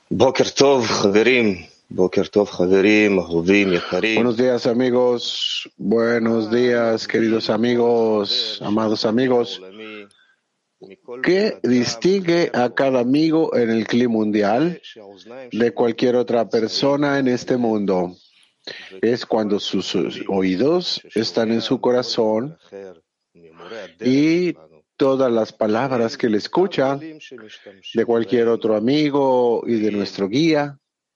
Boker Tov, Javerim. Boker Tov, Javerim, Ahovim, Yekarim. Buenos días, amigos. Buenos días, queridos amigos, amados amigos. ¿Qué distingue a cada amigo en el Kli mundial de cualquier otra persona en este mundo? Es cuando sus oídos están en su corazón y todas las palabras que le escucha de cualquier otro amigo y de nuestro guía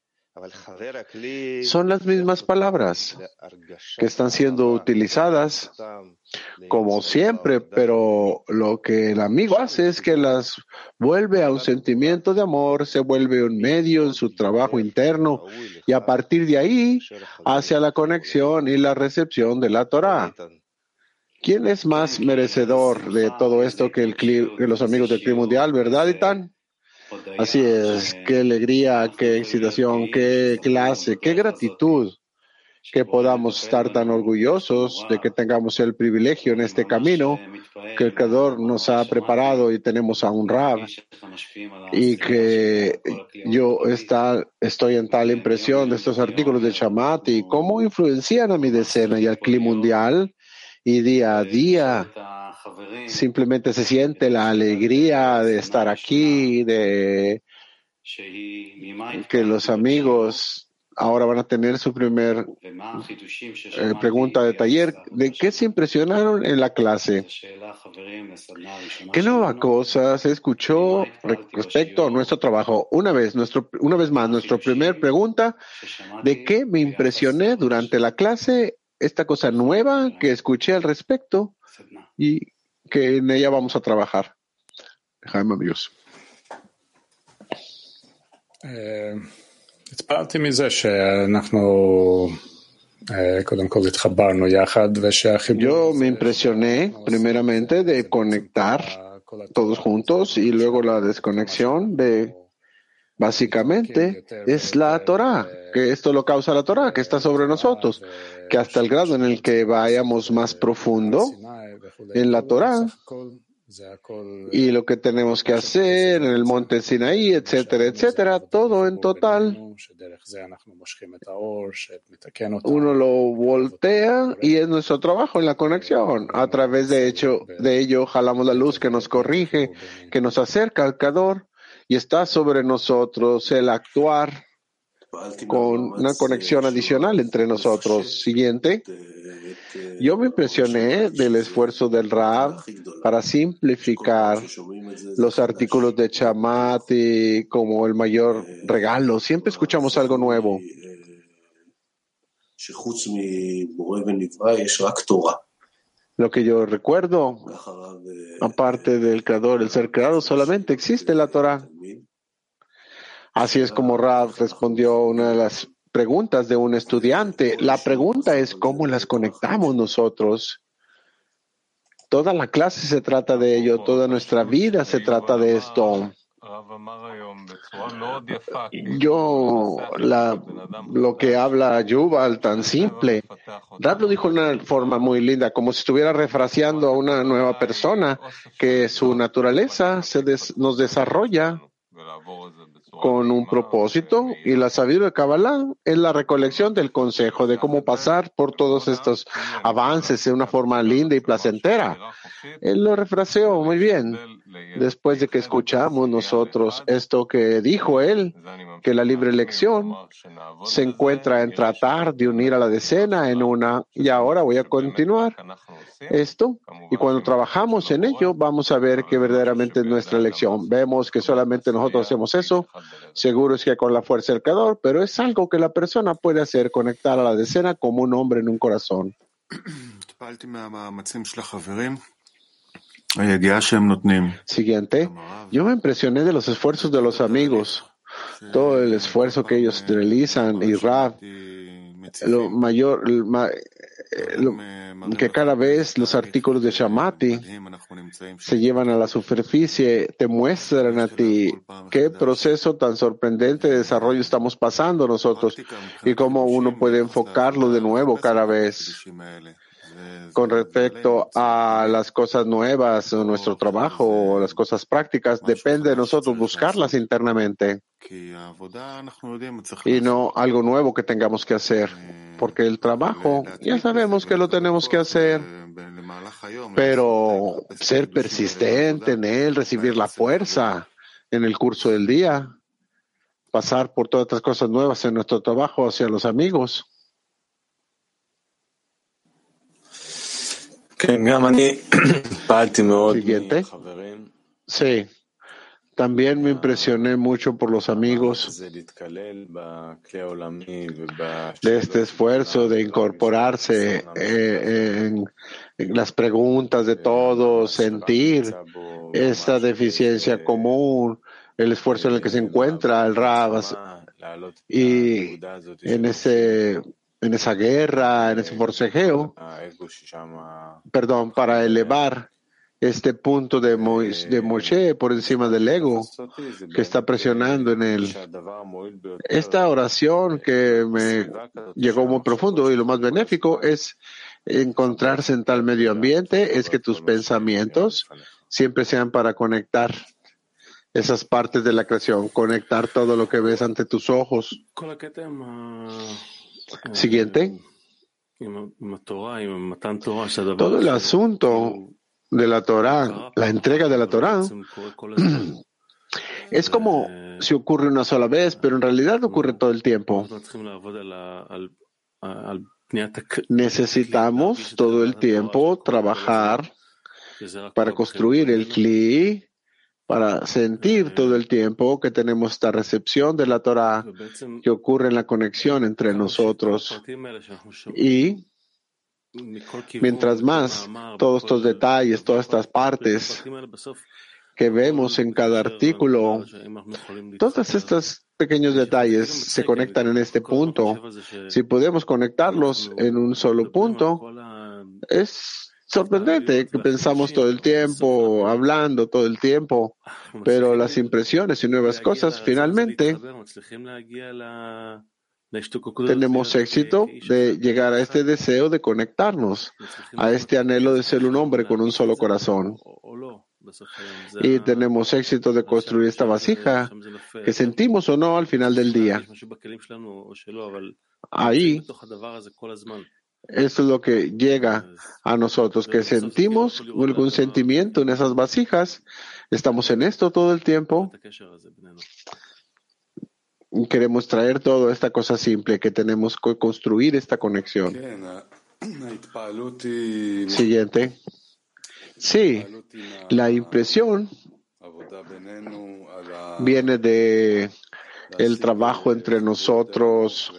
son las mismas palabras que están siendo utilizadas como siempre, pero lo que el amigo hace es que las vuelve a un sentimiento de amor, se vuelve un medio en su trabajo interno y a partir de ahí hacia la conexión y la recepción de la Torá. ¿Quién es más merecedor de todo esto que los amigos del Kli mundial, verdad, Itán? Así es, qué alegría, qué excitación, qué clase, qué gratitud que podamos estar tan orgullosos de que tengamos el privilegio en este camino que el Creador nos ha preparado y tenemos a un Rab y que yo estoy en tal impresión de estos artículos de Shamat y cómo influencian a mi decena y al Kli mundial y día a día simplemente se siente la alegría de estar aquí, de que los amigos ahora van a tener su primer pregunta de taller. ¿De qué se impresionaron en la clase? ¿Qué nueva cosa se escuchó respecto a nuestro trabajo? Una vez más, nuestra primera pregunta, ¿de qué me impresioné durante la clase? Esta cosa nueva que escuché al respecto y que en ella vamos a trabajar. Jaime, amigos. התפעלתי מזה שאנחנו קודם כל התחברנו יחד ושהחיבור Yo me impresioné primeramente de conectar todos juntos y luego la desconexión de básicamente es la Torá, que esto lo causa la Torá, que está sobre nosotros, que hasta el grado en el que vayamos más profundo en la Torá y lo que tenemos que hacer en el monte Sinaí, etcétera, etcétera, todo en total. Uno lo voltea y es nuestro trabajo en la conexión. A través de ello jalamos la luz que nos corrige, que nos acerca al Creador y está sobre nosotros el actuar con una conexión adicional entre nosotros. Siguiente. Yo me impresioné del esfuerzo del Rab para simplificar los artículos de Shamat y como el mayor regalo. Siempre escuchamos algo nuevo. Lo que yo recuerdo, aparte del Creador, el ser creado, solamente existe la Torah. Así es como Rab respondió una de las preguntas de un estudiante. La pregunta es cómo las conectamos nosotros. Toda la clase se trata de ello, toda nuestra vida se trata de esto. Lo que habla Yuval tan simple, Rab lo dijo de una forma muy linda, como si estuviera refraseando a una nueva persona, que su naturaleza nos desarrolla con un propósito y la sabiduría de Kabbalah es la recolección del consejo de cómo pasar por todos estos avances de una forma linda y placentera. Él lo refraseó muy bien. Después de que escuchamos nosotros esto que dijo él, que la libre elección se encuentra en tratar de unir a la decena en una, y ahora voy a continuar esto, y cuando trabajamos en ello vamos a ver que verdaderamente es nuestra elección. Vemos que solamente nosotros hacemos eso, seguro es que con la fuerza del Creador, pero es algo que la persona puede hacer, conectar a la decena como un hombre en un corazón. Siguiente, yo me impresioné de los esfuerzos de los amigos, todo el esfuerzo que ellos realizan y Rab, que cada vez los artículos de Shamati se llevan a la superficie, te muestran a ti qué proceso tan sorprendente de desarrollo estamos pasando nosotros y cómo uno puede enfocarlo de nuevo cada vez. Con respecto a las cosas nuevas, nuestro trabajo, las cosas prácticas, depende de nosotros buscarlas internamente. y no algo nuevo que tengamos que hacer, porque el trabajo ya sabemos que lo tenemos que hacer, pero ser persistente en él, recibir la fuerza en el curso del día, pasar por todas estas cosas nuevas en nuestro trabajo hacia los amigos. Siguiente. Sí, también me impresioné mucho por los amigos de este esfuerzo de incorporarse en las preguntas de todos, sentir esta deficiencia común, el esfuerzo en el que se encuentra el Rav y en esa guerra, en ese forcejeo, para elevar este punto de Moshe por encima del ego que está presionando en él. Esta oración que me llegó muy profundo y lo más benéfico es encontrarse en tal medio ambiente, es que tus pensamientos siempre sean para conectar esas partes de la creación, conectar todo lo que ves ante tus ojos. Siguiente. Todo el asunto de la Torá, la entrega de la Torá, es como si ocurre una sola vez, pero en realidad ocurre todo el tiempo. Necesitamos todo el tiempo trabajar para construir el Kli, para sentir todo el tiempo que tenemos esta recepción de la Torá que ocurre en la conexión entre nosotros. Y mientras más todos estos detalles, todas estas partes que vemos en cada artículo, todos estos pequeños detalles se conectan en este punto. Si podemos conectarlos en un solo punto, es sorprendente que pensamos todo el tiempo, hablando todo el tiempo, pero las impresiones y nuevas cosas finalmente tenemos éxito de llegar a este deseo de conectarnos, a este anhelo de ser un hombre con un solo corazón. Y tenemos éxito de construir esta vasija que sentimos o no al final del día. Ahí, eso es lo que llega a nosotros, que sentimos algún sentimiento en esas vasijas. Estamos en esto todo el tiempo. Queremos traer toda esta cosa simple, que tenemos que construir esta conexión. Siguiente. Sí, la impresión viene de el trabajo entre nosotros,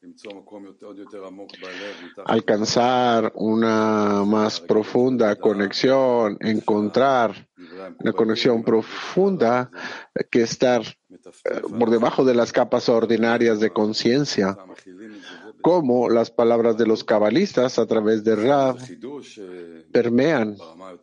alcanzar una más profunda conexión, encontrar una conexión profunda que estar por debajo de las capas ordinarias de conciencia, como las palabras de los cabalistas a través de Rav permean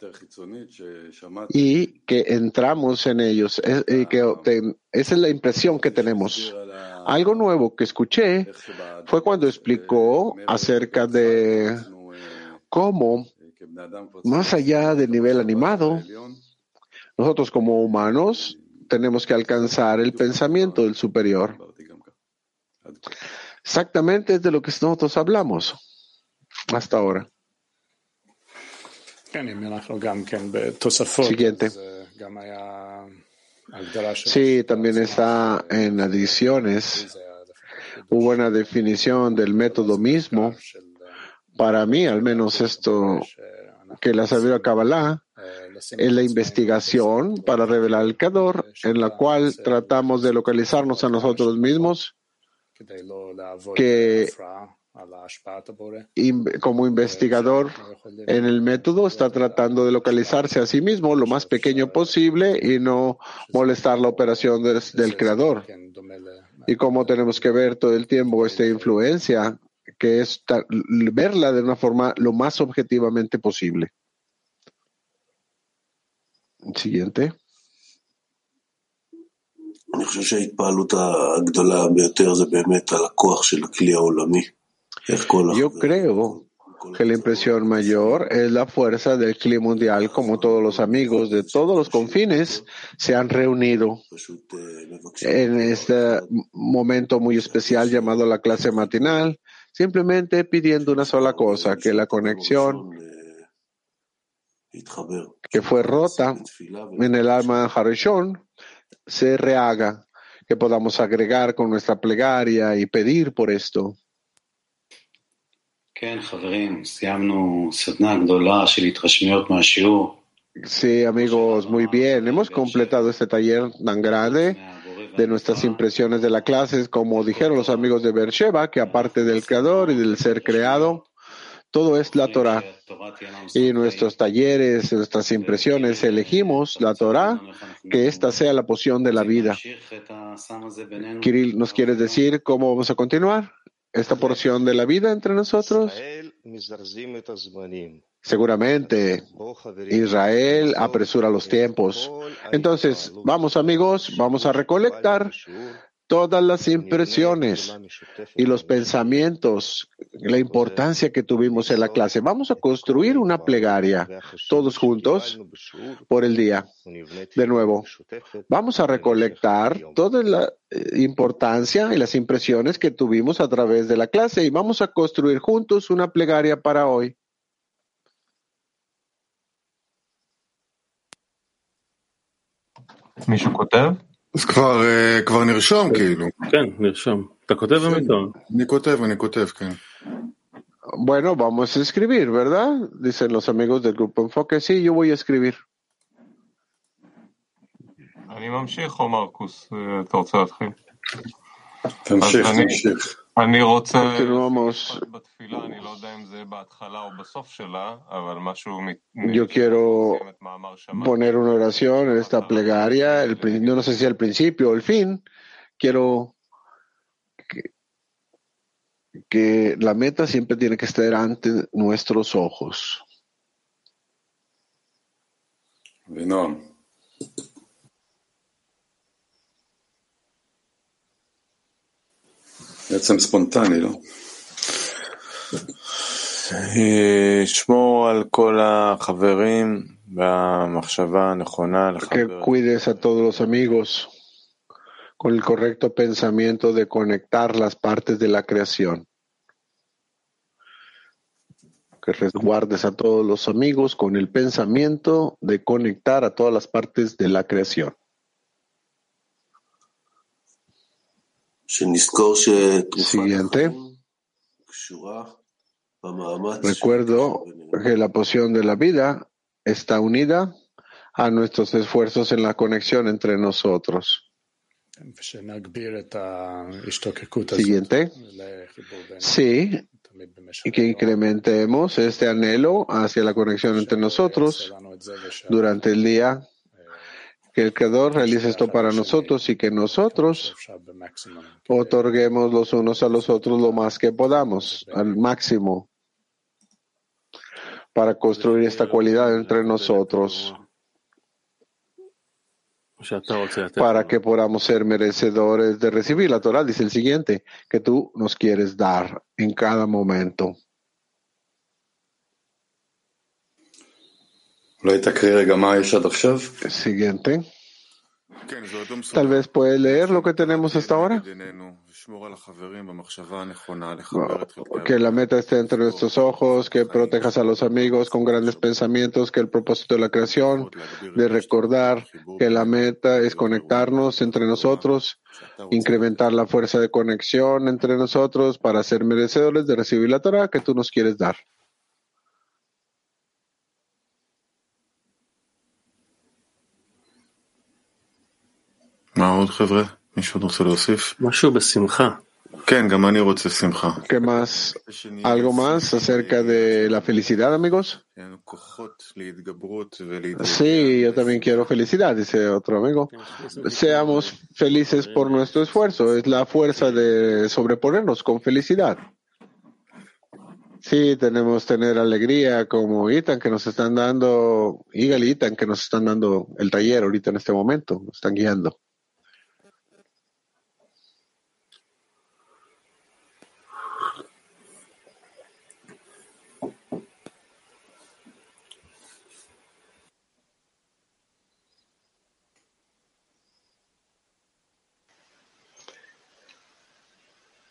y que entramos en ellos. Esa es la impresión que tenemos. Algo nuevo que escuché fue cuando explicó acerca de cómo, más allá del nivel animado, nosotros como humanos tenemos que alcanzar el pensamiento del superior. Exactamente es de lo que nosotros hablamos hasta ahora. Siguiente. Sí, también está en adiciones. Hubo una definición del método mismo. Para mí, al menos esto que la sabiduría Kabbalah es la investigación para revelar el Kador, en la cual tratamos de localizarnos a nosotros mismos, que como investigador en el método está tratando de localizarse a sí mismo lo más pequeño posible y no molestar la operación del creador. Y cómo tenemos que ver todo el tiempo esta influencia, que es verla de una forma lo más objetivamente posible. Siguiente. Yo creo que la impresión mayor es la fuerza del clima mundial, como todos los amigos de todos los confines se han reunido en este momento muy especial llamado la clase matinal, simplemente pidiendo una sola cosa, que la conexión que fue rota en el alma Harishon se rehaga, que podamos agregar con nuestra plegaria y pedir por esto. Sí, amigos, muy bien. Hemos completado este taller tan grande de nuestras impresiones de la clase, como dijeron los amigos de Beersheba, que aparte del Creador y del ser creado, todo es la Torah. Y nuestros talleres, nuestras impresiones, elegimos la Torah, que esta sea la poción de la vida. Kirill, ¿nos quieres decir cómo vamos a continuar esta porción de la vida entre nosotros? Seguramente Israel apresura los tiempos. Entonces, vamos amigos, vamos a recolectar todas las impresiones y los pensamientos, la importancia que tuvimos en la clase. Vamos a construir una plegaria todos juntos por el día. De nuevo, vamos a recolectar toda la importancia y las impresiones que tuvimos a través de la clase y vamos a construir juntos una plegaria para hoy. מישהו כותב? אז כבר נרשום כאילו. כן, נרשום. אתה כותב ומיתון? אני כותב, כן. Bueno, vamos a escribir, ¿verdad? Dicen los amigos del Grupo Enfoque. Sí, yo voy a escribir. אני ממשיך או מרקוס? אתה רוצה להתחיל? תמשיך. אני רוצה... Continuamos. בתפילה, אני לא יודע אם זה בהתחלה או בסוף שלה, אבל משהו... Yo quiero poner una oración en esta plegaria, no sé si al principio o al fin. Quiero que la meta siempre tiene que estar ante nuestros ojos. ונועם. בעצם ספונטני, לא? שמור על כל החברים והמחשבה הנכונה Que cuides a todos los amigos con el correcto pensamiento de conectar las partes de la creación. Que resguardes a todos los amigos con el pensamiento de conectar a todas las partes de la creación. Siguiente. Recuerdo que la poción de la vida está unida a nuestros esfuerzos en la conexión entre nosotros. Siguiente. Sí, y que incrementemos este anhelo hacia la conexión entre nosotros durante el día, que el Creador realice esto para nosotros y que nosotros otorguemos los unos a los otros lo más que podamos, al máximo, para construir esta cualidad entre nosotros, para que podamos ser merecedores de recibir la Torah. Dice el siguiente, que tú nos quieres dar en cada momento. Siguiente. Tal vez puedes leer lo que tenemos hasta ahora. Que la meta esté entre nuestros ojos, que protejas a los amigos con grandes pensamientos, que el propósito de la creación, de recordar que la meta es conectarnos entre nosotros, incrementar la fuerza de conexión entre nosotros para ser merecedores de recibir la Torah que tú nos quieres dar. מה עוד חבר'ה? מישהו רוצה להוסיף? משהו בשמחה. כן, גם אני רוצה שמחה. ¿Qué más? ¿Algo más acerca de la felicidad, amigos? Sí, yo también quiero felicidad, dice otro amigo. Seamos felices por nuestro esfuerzo. Es la fuerza de sobreponernos con felicidad. Sí, tenemos que tener alegría como Itan que nos están dando, Igal y Itan que nos están dando el taller ahorita en este momento, nos están guiando.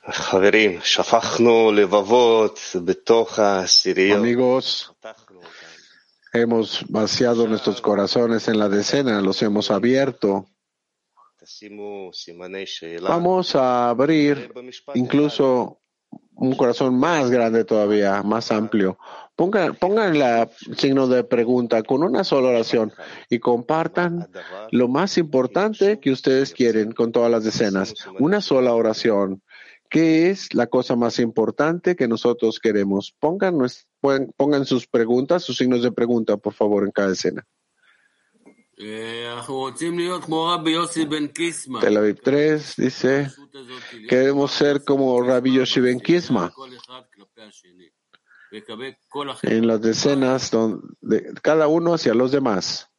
חברים, שפכנו לבבות בתוך העשיריות. Amigos, hemos vaciado nuestros corazones en la decena, los hemos abierto. תשימו סימני שאלה. Vamos a abrir incluso un corazón más grande todavía, más amplio. Pongan el signo de pregunta con una sola oración y compartan lo más importante que ustedes quieren con todas las decenas. Una sola oración. ¿Qué es la cosa más importante que nosotros queremos? Pongan sus preguntas, sus signos de pregunta, por favor, en cada escena. Tel Aviv 3 dice, queremos ser como Rabbi Yoshi Ben Kisma en las decenas donde cada uno hacia los demás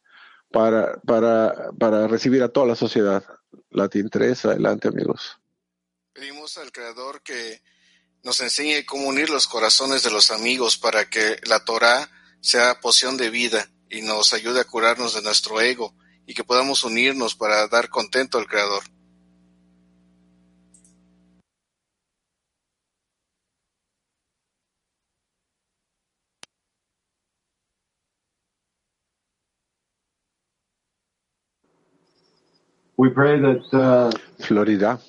para recibir a toda la sociedad. Latín 3, adelante, amigos. Pedimos al Creador que nos enseñe cómo unir los corazones de los amigos para que la Torah sea poción de vida y nos ayude a curarnos de nuestro ego y que podamos unirnos para dar contento al Creador. Florida.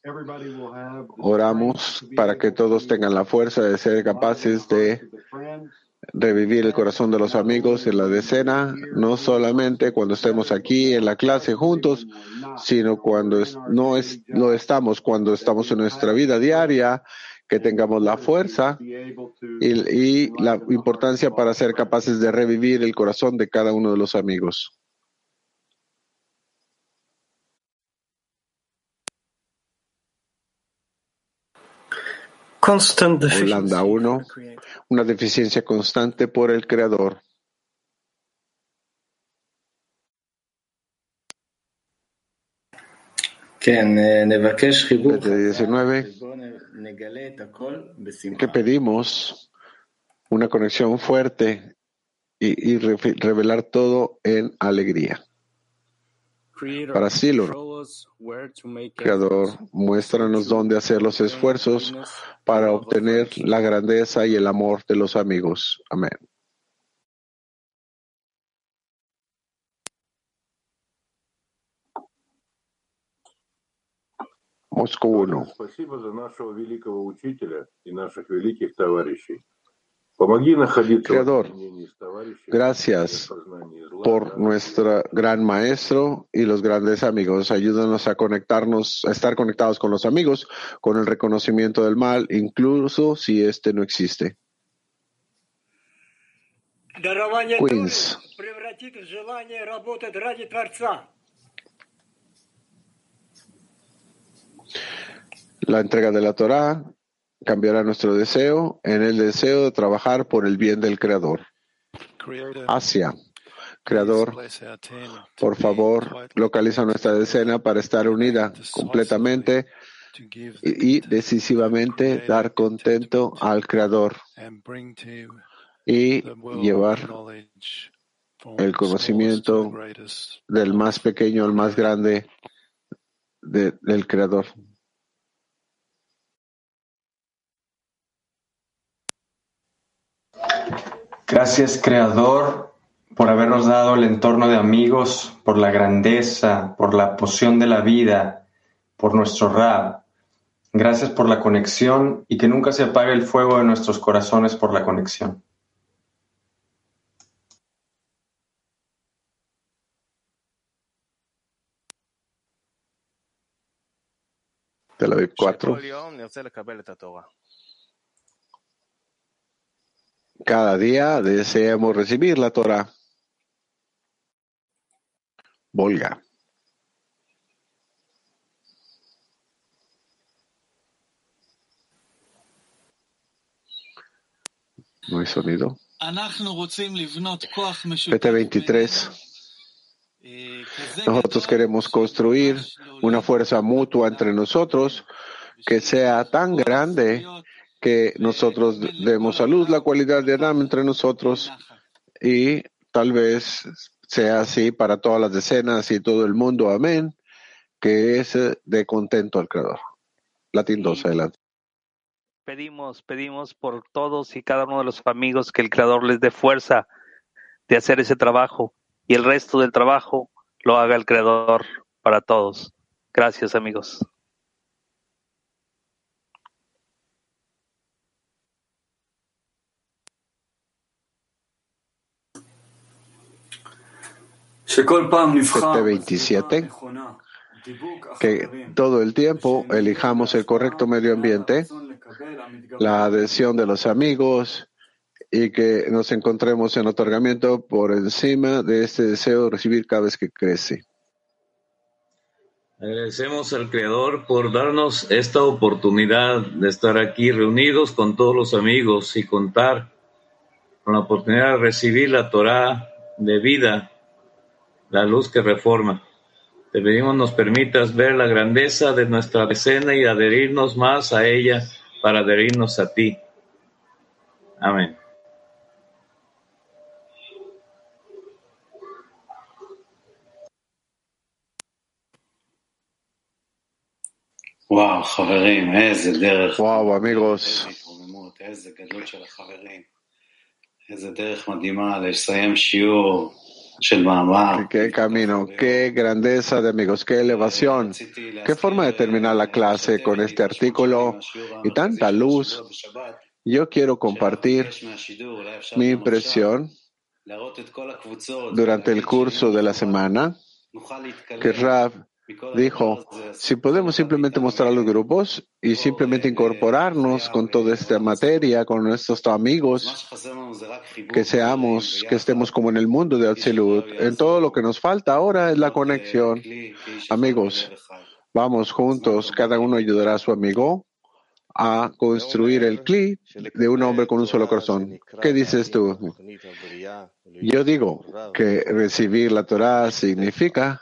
Oramos para que todos tengan la fuerza de ser capaces de revivir el corazón de los amigos en la decena, no solamente cuando estemos aquí en la clase juntos, sino cuando lo estamos, cuando estamos en nuestra vida diaria, que tengamos la fuerza y la importancia para ser capaces de revivir el corazón de cada uno de los amigos. Holanda 1, una deficiencia constante por el Creador. Desde 19, que pedimos una conexión fuerte y revelar todo en alegría. Para Silur, Creador, muéstranos dónde hacer los esfuerzos para obtener la grandeza y el amor de los amigos. Amén. Moscú 1. Creador, gracias por nuestro gran maestro y los grandes amigos. Ayúdanos a estar conectados con los amigos, con el reconocimiento del mal, incluso si este no existe. Queens. La entrega de la Torá cambiará nuestro deseo en el deseo de trabajar por el bien del Creador. Asia. Creador, por favor, localiza nuestra decena para estar unida completamente y decisivamente dar contento al Creador y llevar el conocimiento del más pequeño al más grande del Creador. Gracias, Creador, por habernos dado el entorno de amigos, por la grandeza, por la poción de la vida, por nuestro Rab. Gracias por la conexión y que nunca se apague el fuego de nuestros corazones por la conexión. Tel Aviv 4. Cada día deseamos recibir la Torah. Volga. No hay sonido. PT 23. Nosotros queremos construir una fuerza mutua entre nosotros que sea tan grande que nosotros demos a luz la cualidad de Adam entre nosotros y tal vez sea así para todas las decenas y todo el mundo. Amén. Que es de contento al Creador. Latín 2, adelante. Pedimos por todos y cada uno de los amigos que el Creador les dé fuerza de hacer ese trabajo y el resto del trabajo lo haga el Creador para todos. Gracias, amigos. T27, que todo el tiempo elijamos el correcto medio ambiente, la adhesión de los amigos y que nos encontremos en otorgamiento por encima de este deseo de recibir cada vez que crece. Agradecemos al Creador por darnos esta oportunidad de estar aquí reunidos con todos los amigos y contar con la oportunidad de recibir la Torá de vida, la luz que reforma. Te pedimos nos permitas ver la grandeza de nuestra decena y adherirnos más a ella para adherirnos a ti. Amén. Wow, amigos. Qué camino, qué grandeza de amigos, qué elevación, qué forma de terminar la clase con este artículo y tanta luz. Yo quiero compartir mi impresión durante el curso de la semana que Rav dijo, si podemos simplemente mostrar a los grupos y simplemente incorporarnos con toda esta materia, con nuestros amigos, que estemos como en el mundo de Atzilut. En todo lo que nos falta ahora es la conexión. Amigos, vamos juntos, cada uno ayudará a su amigo a construir el cli de un hombre con un solo corazón. ¿Qué dices tú? Yo digo que recibir la Torá significa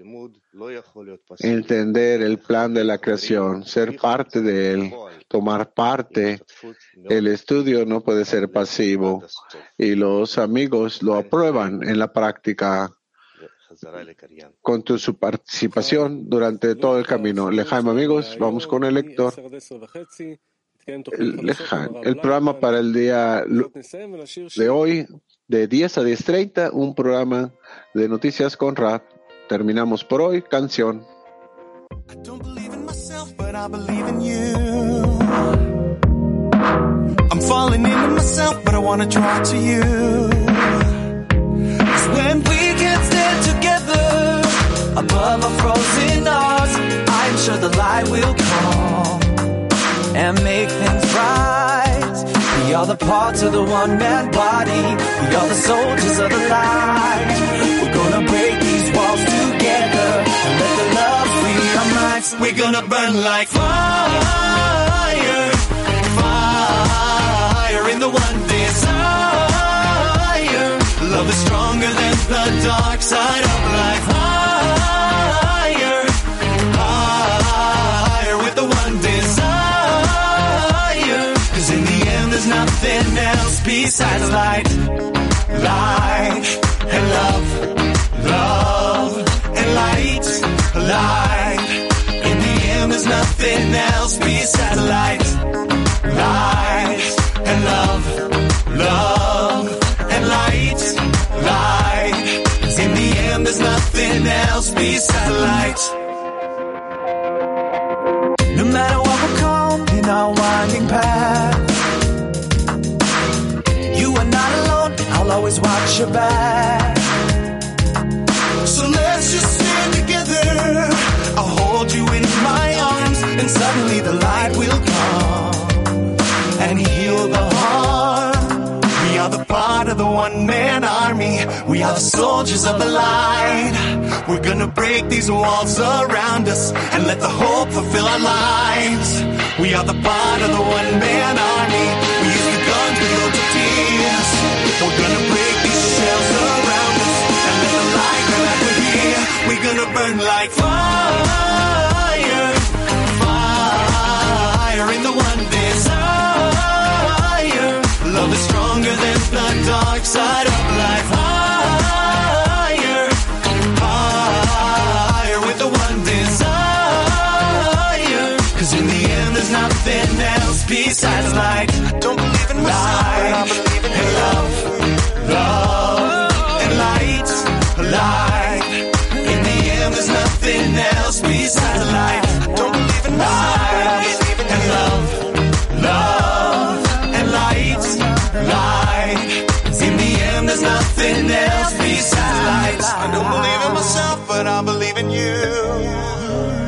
entender el plan de la creación, ser parte de él, tomar parte. El estudio no puede ser pasivo y los amigos lo aprueban en la práctica con su participación durante todo el camino. Lejaim, amigos, vamos con el lector. El programa para el día de hoy, de 10 a 10:30, un programa de noticias con Rav. Terminamos por hoy, canción. I don't believe in myself, but I believe in you. I'm falling into myself, but I want to draw to you. 'Cause when we can stand together above our frozen hearts, I'm sure the light will come and make things right. We are the parts of the one-man body. We are the soldiers of the light. We're gonna break these walls together and let the love free our minds. We're gonna burn like fire, fire in the one desire. Love is stronger than the dark side of life. Higher, higher with the one desire. 'Cause in the end there's nothing else besides light, light and love, love and light, light. In the end there's nothing else besides light, light and love, love and light, light. 'Cause in the end there's nothing else besides light. No matter what will come in our winding path, you are not alone, I'll always watch your back. So let's just stand together, I'll hold you in my arms, and suddenly the light will come and heal the harm. We are the part of the one-man army, we are the soldiers of the light. We're gonna break these walls around us and let the hope fulfill our lives. We are the part of the one-man army, we use the guns, we load the tears. We're gonna break these shells around us and let the light come back we're here. We're gonna burn like fire, fire in the one desire. Love is stronger than the dark side of life. Higher, higher with the one desire. 'Cause in the end there's nothing else besides light. I don't believe in myself, but I believe in love, love and light, light. In the end, there's nothing else besides light. I don't believe in myself, but I believe in love, love and light, light. In the end, there's nothing else besides light. I don't believe in myself, but I believe in you.